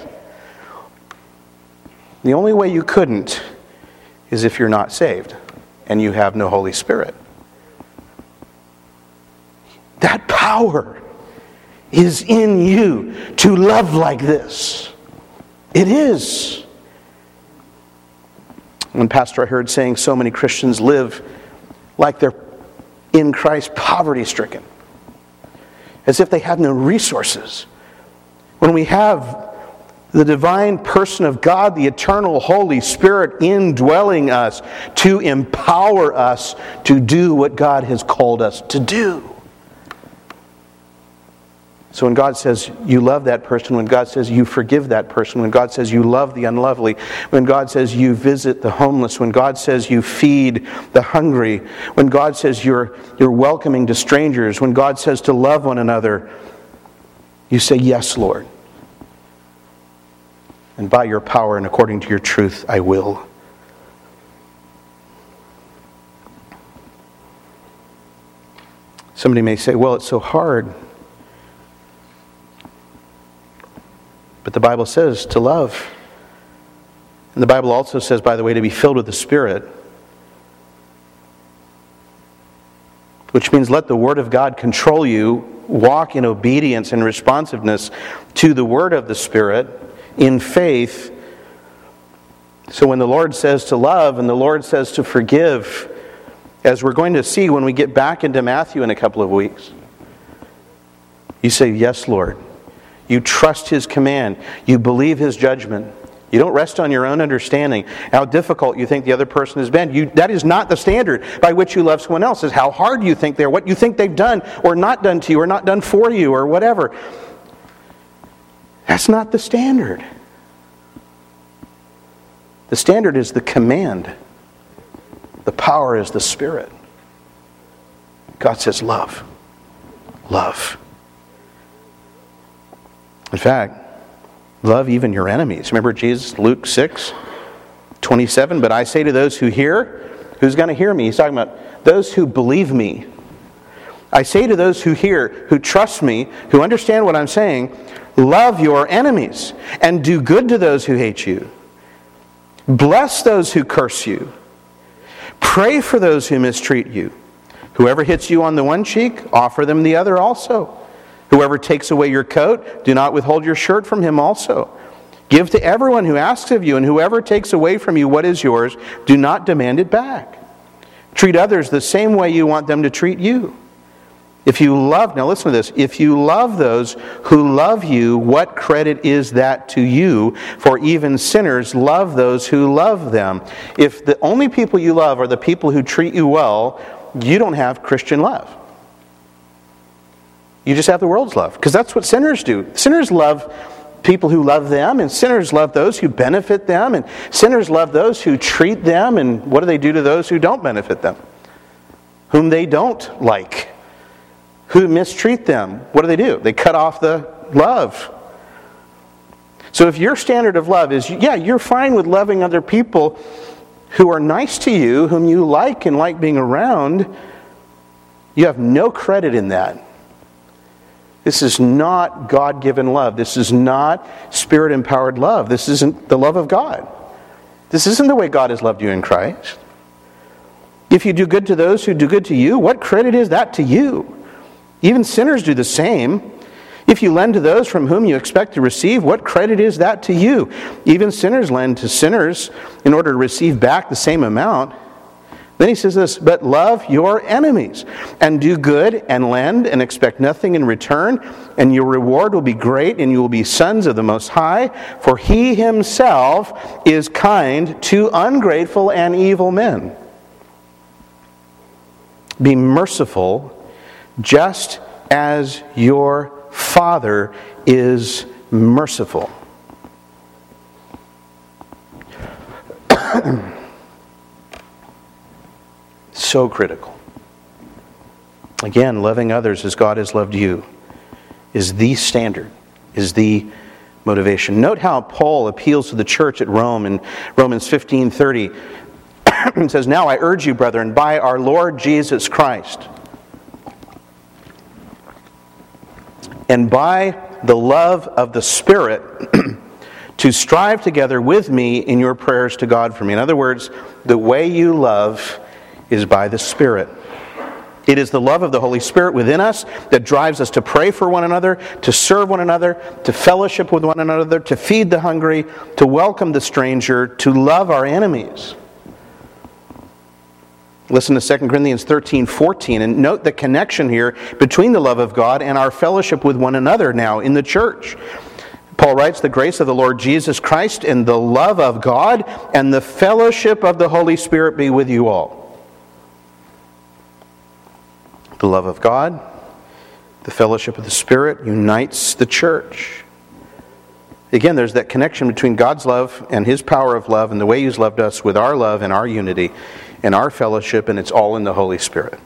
The only way you couldn't is if you're not saved and you have no Holy Spirit. That power is in you to love like this. It is. One pastor I heard saying so many Christians live like they're in Christ poverty-stricken, as if they have no resources. When we have the divine person of God, the eternal Holy Spirit indwelling us to empower us to do what God has called us to do. So when God says you love that person, when God says you forgive that person, when God says you love the unlovely, when God says you visit the homeless, when God says you feed the hungry, when God says you're, you're welcoming to strangers, when God says to love one another, you say, yes, Lord. And by your power and according to your truth, I will. Somebody may say, well, it's so hard. But the Bible says to love. And the Bible also says, by the way, to be filled with the Spirit. Which means let the Word of God control you. Walk in obedience and responsiveness to the Word of the Spirit in faith. So when the Lord says to love and the Lord says to forgive, as we're going to see when we get back into Matthew in a couple of weeks, you say, yes, Lord. You trust His command. You believe His judgment. You don't rest on your own understanding. How difficult you think the other person has been. You, that is not the standard by which you love someone else. It's how hard you think they're, what you think they've done or not done to you or not done for you or whatever. That's not the standard. The standard is the command. The power is the Spirit. God says love. Love. In fact, love even your enemies. Remember Jesus, Luke six twenty-seven? But I say to those who hear, Who's going to hear me? He's talking about those who believe me. I say to those who hear, who trust me, who understand what I'm saying, love your enemies and do good to those who hate you. Bless those who curse you. Pray for those who mistreat you. Whoever hits you on the one cheek, offer them the other also. Whoever takes away your coat, do not withhold your shirt from him also. Give to everyone who asks of you, and whoever takes away from you what is yours, do not demand it back. Treat others the same way you want them to treat you. If you love, now listen to this, if you love those who love you, what credit is that to you? For even sinners love those who love them. If the only people you love are the people who treat you well, you don't have Christian love. You just have the world's love, because that's what sinners do. Sinners love people who love them, and sinners love those who benefit them, and sinners love those who treat them, and what do they do to those who don't benefit them? Whom they don't like. Who mistreat them. What do they do? They cut off the love. So if your standard of love is, yeah, you're fine with loving other people who are nice to you, whom you like and like being around, you have no credit in that. This is not God-given love. This is not Spirit-empowered love. This isn't the love of God. This isn't the way God has loved you in Christ. If you do good to those who do good to you, what credit is that to you? Even sinners do the same. If you lend to those from whom you expect to receive, what credit is that to you? Even sinners lend to sinners in order to receive back the same amount. Then he says this, but love your enemies and do good and lend and expect nothing in return, and your reward will be great and you will be sons of the Most High, for he himself is kind to ungrateful and evil men. Be merciful just as your Father is merciful. So critical. Again, loving others as God has loved you is the standard, is the motivation. Note how Paul appeals to the church at Rome in Romans fifteen thirty. It says, now I urge you, brethren, by our Lord Jesus Christ, and by the love of the Spirit, to strive together with me in your prayers to God for me. In other words, the way you love is by the Spirit. It is the love of the Holy Spirit within us that drives us to pray for one another, to serve one another, to fellowship with one another, to feed the hungry, to welcome the stranger, to love our enemies. Listen to Second Corinthians thirteen fourteen, and note the connection here between the love of God and our fellowship with one another now in the church. Paul writes, the grace of the Lord Jesus Christ and the love of God and the fellowship of the Holy Spirit be with you all. The love of God, the fellowship of the Spirit unites the church. Again, there's that connection between God's love and His power of love and the way He's loved us with our love and our unity and our fellowship, and it's all in the Holy Spirit.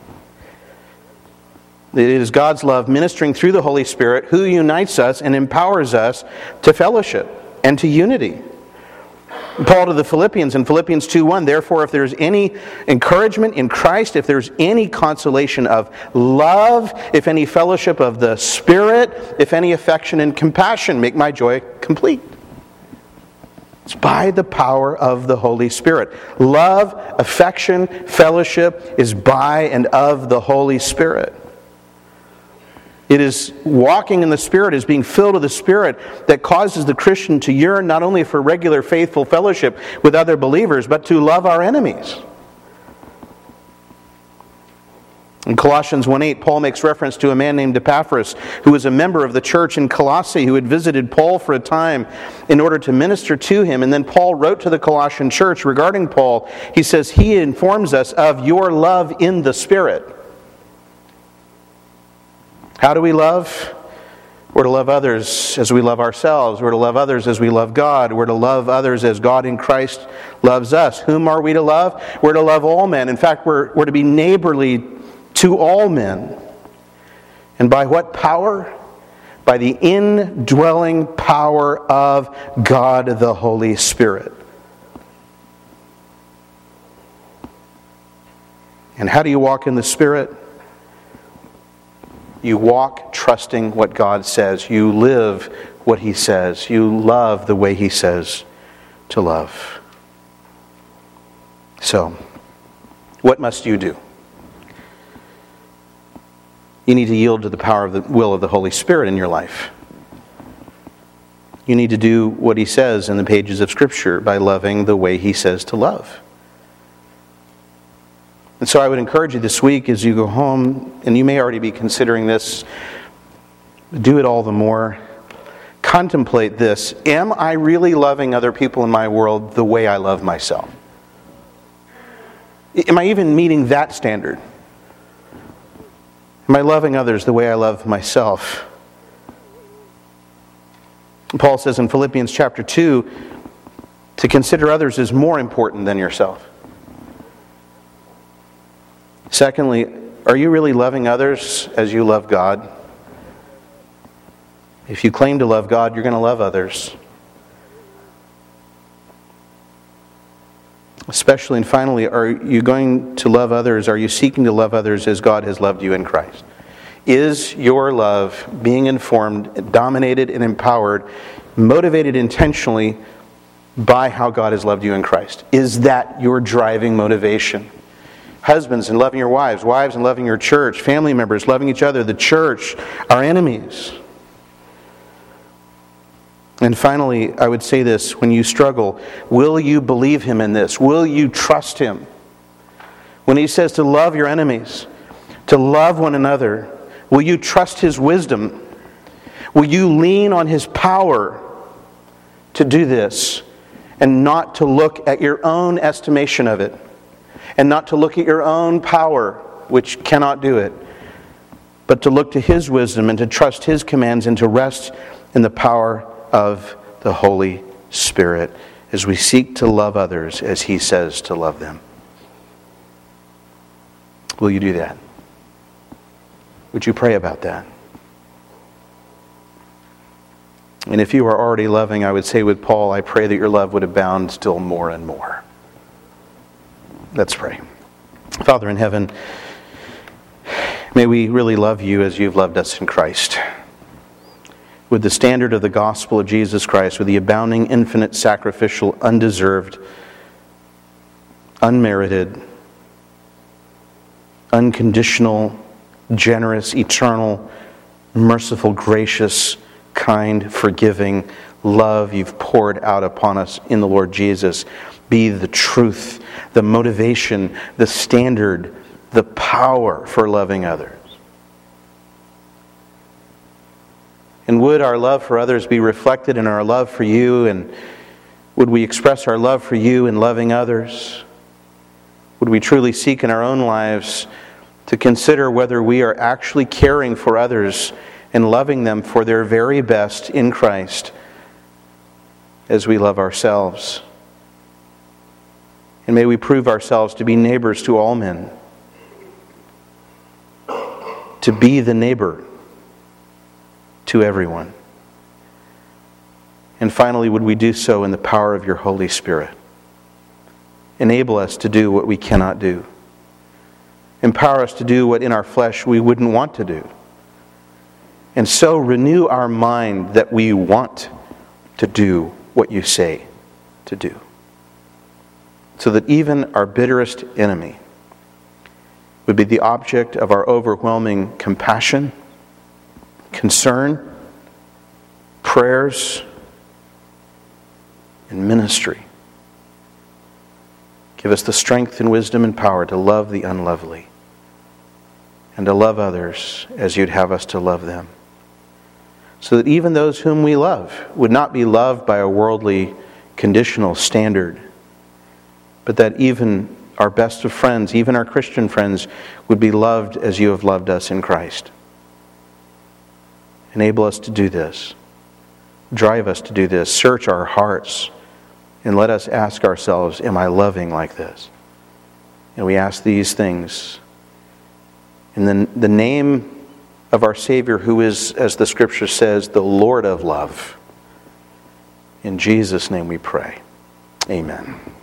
It is God's love ministering through the Holy Spirit who unites us and empowers us to fellowship and to unity. Paul to the Philippians in Philippians two one, therefore if there's any encouragement in Christ, if there's any consolation of love, if any fellowship of the Spirit, if any affection and compassion, make my joy complete. It's by the power of the Holy Spirit. Love, affection, fellowship is by and of the Holy Spirit. It is walking in the Spirit, is being filled with the Spirit that causes the Christian to yearn not only for regular faithful fellowship with other believers, but to love our enemies. In Colossians one eight, Paul makes reference to a man named Epaphras, who was a member of the church in Colossae, who had visited Paul for a time in order to minister to him. And then Paul wrote to the Colossian church regarding Paul. He says, he informs us of your love in the Spirit. How do we love? We're to love others as we love ourselves. We're to love others as we love God. We're to love others as God in Christ loves us. Whom are we to love? We're to love all men. In fact, we're, we're to be neighborly to all men. And by what power? By the indwelling power of God the Holy Spirit. And how do you walk in the Spirit? You walk trusting what God says. You live what He says. You love the way He says to love. So, what must you do? You need to yield to the power of the will of the Holy Spirit in your life. You need to do what He says in the pages of Scripture by loving the way He says to love. And so I would encourage you this week as you go home, and you may already be considering this, do it all the more. Contemplate this. Am I really loving other people in my world the way I love myself? Am I even meeting that standard? Am I loving others the way I love myself? Paul says in Philippians chapter two, to consider others is more important than yourself. Secondly, are you really loving others as you love God? If you claim to love God, you're going to love others. Especially and finally, are you going to love others? Are you seeking to love others as God has loved you in Christ? Is your love being informed, dominated, and empowered, motivated intentionally by how God has loved you in Christ? Is that your driving motivation? Husbands and loving your wives, wives and loving your church, family members loving each other, the church, our enemies. And finally, I would say this, when you struggle, will you believe Him in this? Will you trust Him? When He says to love your enemies, to love one another, will you trust His wisdom? Will you lean on His power to do this and not to look at your own estimation of it and not to look at your own power, which cannot do it, but to look to His wisdom and to trust His commands and to rest in the power of the Holy Spirit as we seek to love others as He says to love them? Will you do that? Would you pray about that? And if you are already loving, I would say with Paul, I pray that your love would abound still more and more. Let's pray. Father in heaven, may we really love You as You've loved us in Christ. With the standard of the gospel of Jesus Christ, with the abounding, infinite, sacrificial, undeserved, unmerited, unconditional, generous, eternal, merciful, gracious, kind, forgiving love You've poured out upon us in the Lord Jesus be the truth, the motivation, the standard, the power for loving others. And would our love for others be reflected in our love for You, and would we express our love for You in loving others? Would we truly seek in our own lives to consider whether we are actually caring for others and loving them for their very best in Christ as we love ourselves? And may we prove ourselves to be neighbors to all men, to be the neighbor to everyone. And finally, would we do so in the power of Your Holy Spirit? Enable us to do what we cannot do. Empower us to do what in our flesh we wouldn't want to do. And so renew our mind that we want to do what You say to do. So that even our bitterest enemy would be the object of our overwhelming compassion, concern, prayers, and ministry. Give us the strength and wisdom and power to love the unlovely and to love others as You'd have us to love them. So that even those whom we love would not be loved by a worldly, conditional standard, but that even our best of friends, even our Christian friends, would be loved as You have loved us in Christ. Enable us to do this. Drive us to do this. Search our hearts and let us ask ourselves, am I loving like this? And we ask these things in the, the name of our Savior, who is, as the Scripture says, the Lord of love. In Jesus' name we pray. Amen.